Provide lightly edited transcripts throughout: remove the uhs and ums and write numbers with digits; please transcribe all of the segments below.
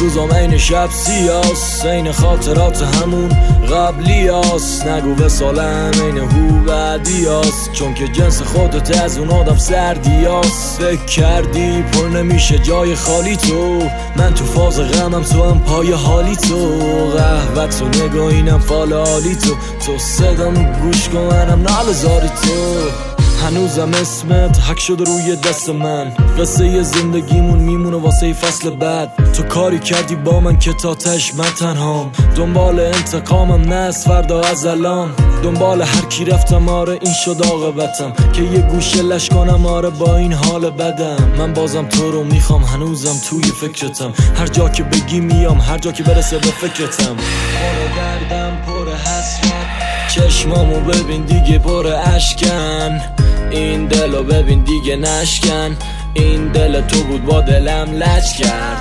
روزام این شب سیاس، این خاطرات همون قبلی هست. نگو وصالم این هو بعدی هست، چون که جنس خودت از اون آدم سردی هست. فکر کردی پر نمیشه جای خالی تو، من تو فاز غمم تو هم پای حالی تو. قهوت و نگاهینم فال حالی تو صدامو گوش کن منم نالزاری تو. هنوزم اسمت حک شده روی دست من، قصه زندگیمون میمونه واسه فصل بعد. تو کاری کردی با من که تا تش من تنهام، دنبال انتقامم نه از فردا از الان. دنبال هر کی رفتم آره این شد عاقبتم، که یه گوشه لش کنم آره با این حال بدم. من بازم تو رو میخوام هنوزم توی فکرتم، هر جا که بگی میام هر جا که برسه به فکرتم. پر دردم پر حسرت، چشمامو ببین دیگه پر اشکن، این دلو ببین دیگه نشکن. این دل تو بود با دلم لج کرد،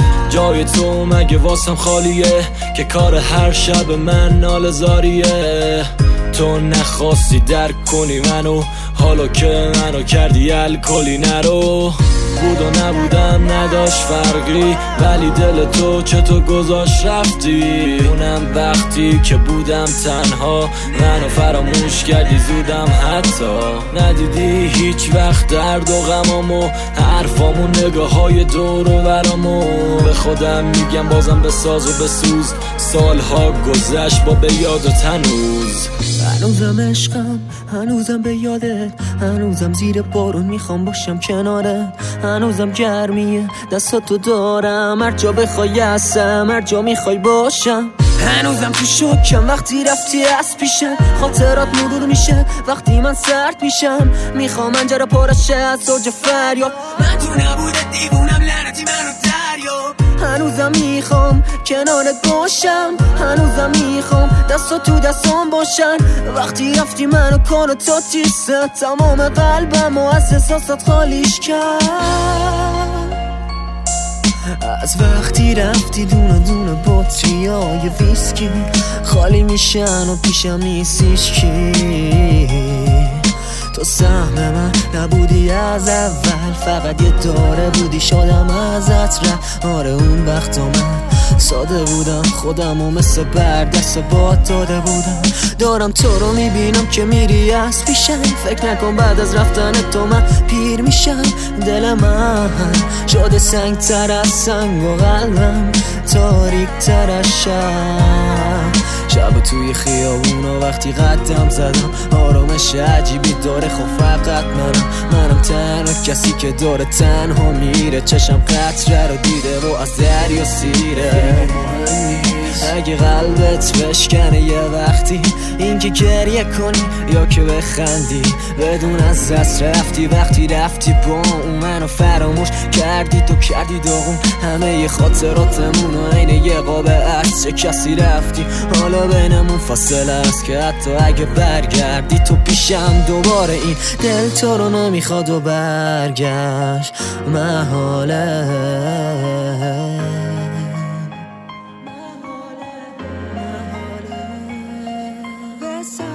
جای تو مگه واسم خالیه که کار هر شب من نالزاریه. تو نخواستی درک کنی منو، حالا که منو کردی الکلی نرو. بود و نبودم نداشت فرقی، ولی دل تو چطور گذاشت رفتی. اونم وقتی که بودم تنها، منو فراموش کردی زودم حتی. ندیدی هیچ وقت درد و غمامو، حرفامو نگاههای دور و برامو. به خودم میگم بازم بساز و بسوز، سالها گذشت با به یاد و تنوز. هنوزم عشقم، هنوزم به یادت، هنوزم زیر بارون میخوام باشم کنارت. هنوزم گرمیه دستاتو دارم، هر جا بخوای هستم هر جا میخوای باشم. هنوزم تو شوکم وقتی رفتی از پیشم، خاطرات مرور میشه وقتی من سرد میشم. میخوام منجره پارشه از زوج فریاد، من تو نبوده دیوونم لعنتی منو دریاب. هنوزم میخوام کنارت باشم، هنوزم میخوام دستا تو دستام باشن. وقتی رفتی منو کار تا تیسه، تمام قلبم و از احساسات خالیش کرد. از وقتی رفتی دونه دونه بطری های ویسکی خالی میشن و پیشم نیستیش کی. تو سهم من نبودی از اول، فقط یه داره بودی شدم ازت ره. آره اون وقتا من ساده بودم، خودم و مثل بردست باد داده بودم. دارم تو رو میبینم که میری از پیشم، فکر نکن بعد از رفتن تو من پیر میشم. دل من شده سنگ تر از سنگ و قلبم تاریک تر از شب توی خیابونا وقتی قدم زدم، آرامش عجیبی داره خب فقط منم تنها کسی که داره تنها میره. چشم قطره رو دیده و از دریا سیره. اگه قلبت بشکنه یه وقتی، این که گریه کنی یا که بخندی، بدون از دست رفتی وقتی رفتی با اون منو فراموش کردی. تو کردی داغون همه ی خاطراتمون و عین یه قاب عکس چه کسی رفتی. حالا بینمون فاصله است که حتی اگه برگردی تو پیشم دوباره، این دل تو رو نمیخواد و برگشت محاله. Best